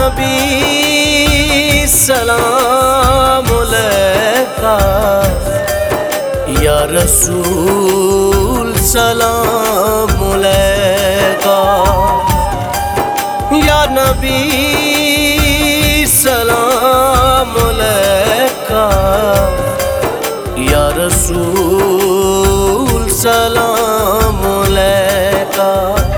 नबी सलाम अलैका, या रसूल सलाम अलैका, या नबी सलाम अलैका, या रसूल सलाम अलैका।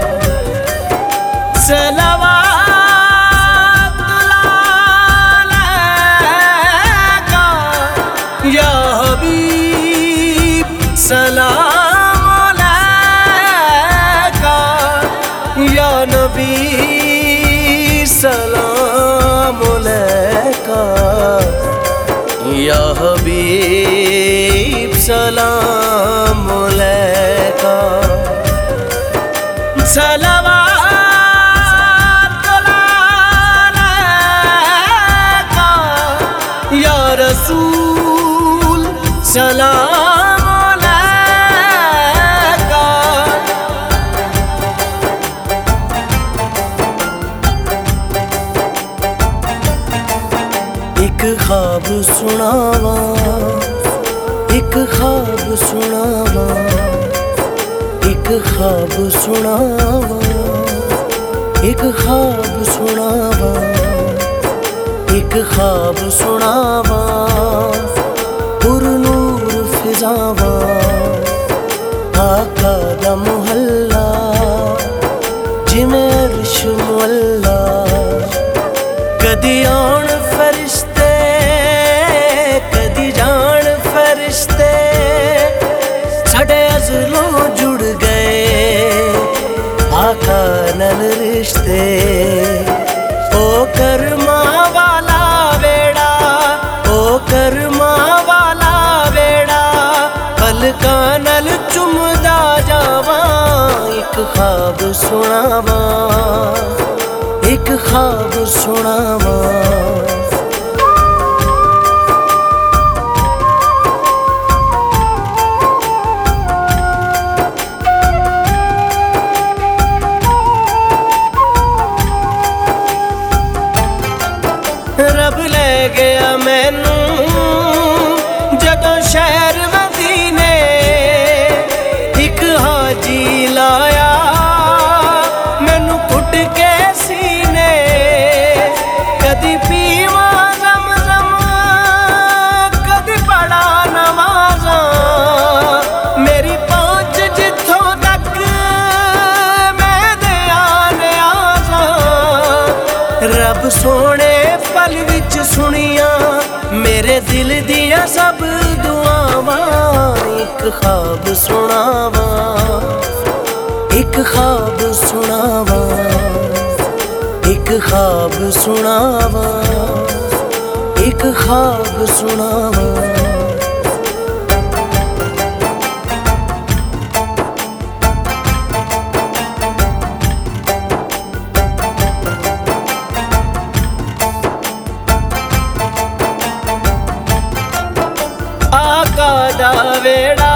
सलावतुल्लाह अलैका या हबीब, सलाम अलैका या नबी, सलाम अलैका या हबीब, सलाम अलैका। सलावतुल्लाह अलैका या रसूल, सलाम अलैका। एक ख्वाब सुनावा, एक ख्वाब सुनावा, एक ख्वाब सुनावा, एक ख्वाब सुनावा, एक ख्वाब सुनावा, पुरनूर फिजावा, आका दा मुहल्ला जिमें अर्श मुअल्ला। कदी आउण फरिश्ते, कदी जान फरिश्ते, साडे अज़लों जुड़ गए आका नल रिश्ते। ओ कर्मा वाला वेड़ा, ओ कर्मा वाला वेड़ा, पलका नल चुमदा जावा। एक ख्वाब सुनावा, एक ख्वाब सुनावा। रब ले गया मैनू जदों शहर मदीने, एक हाजी लाया मैनू कुट के सीने। कदी पीवा ज़मज़म, कदी पढ़ा नमाज़ा, मेरी पहुँच जिथों तक मैं दिया नियाज़ा। रब सोने पल विच सुनिया मेरे दिल दिया सब दुआवां। एक ख्वाब सुनावा, एक ख्वाब सुनावा, एक ख्वाब सुनावा, एक ख्वाब सुनावा। आका दा वेड़ा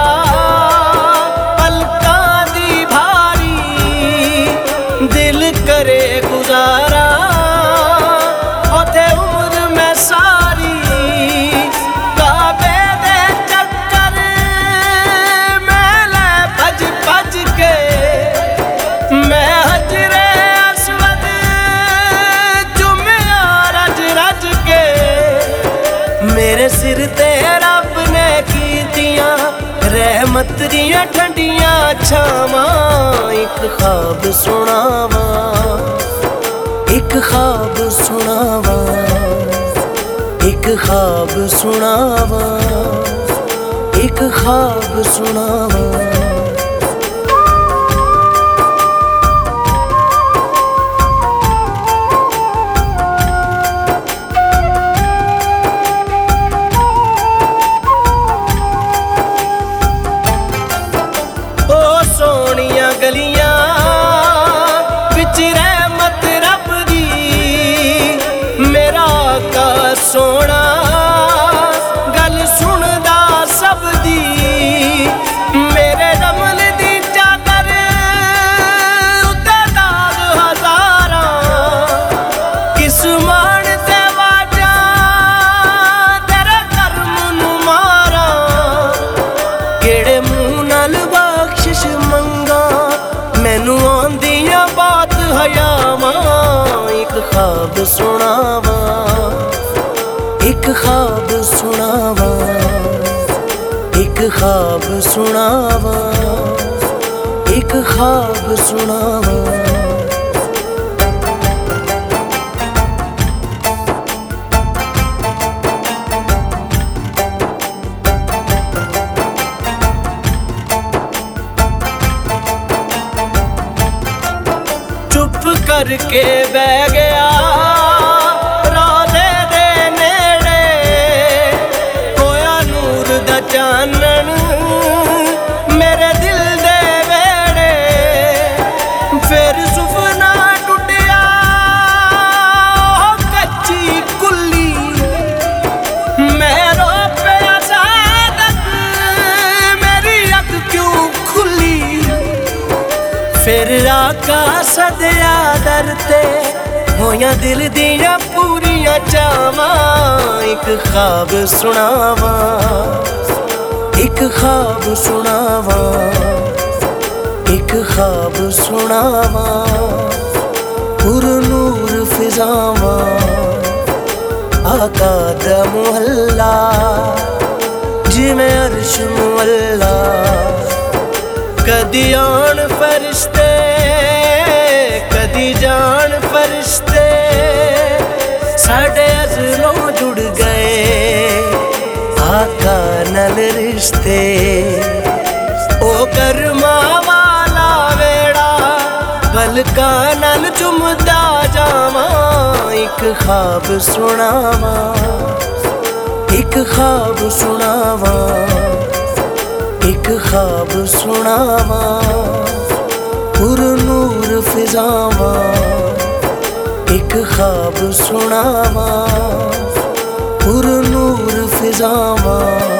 पलका दी भारी, दिल करे गुजारा ओथे उम्र में सारी। काबे दे चक्कर मैं ले भज भज के, मैं हजरे अस्वद चुमिया रज रज के। मेरे सिर ते रब ने कीतियां रहमत दियां ठंडियां छावां। एक ख्वाब सुनावा, एक ख्वाब सुनावा, एक ख्वाब सुनावा, एक ख्वाब सुनावा। सोनिया गलियां बिच रहमत रब दी, मेरा आका सोना गल सुनदा सब दी। मेरे सुनावा, एक ख्वाब सुनावा, एक ख्वाब सुनावा, एक ख्वाब सुनावा। चुप करके बह गया राधे दे नेड़े, होया नूर दा चानन मेरे दिल दे वेड़े। फिर सुपना टुटिया कच्ची कुल्ली, मैं रो पिया सादत मेरी अख क्यों खुली। फिर आका सदया दर ते होया दिल दिया पूरियां चावां, एक ख्वाब सुनावा, एक ख्वाब सुनावा, एक ख्वाब सुनावा। पुर नूर फिजावा आका दा मुहल्ला, जिवें अर्श मुअल्ला। कदी आन फरिश्ते कदी जान फरिश्ते, साडे अज़लों जुड़ गए आका नल रिश्ते। ओ करमा वाला वेड़ा पलका नल चुमदा जावां, एक ख्वाब सुनावा, एक ख्वाब सुनावा, एक ख्वाब सुनावा। पुर नूर फिजावा एक ख्वाब सुनावा, पुर नूर फिजावा।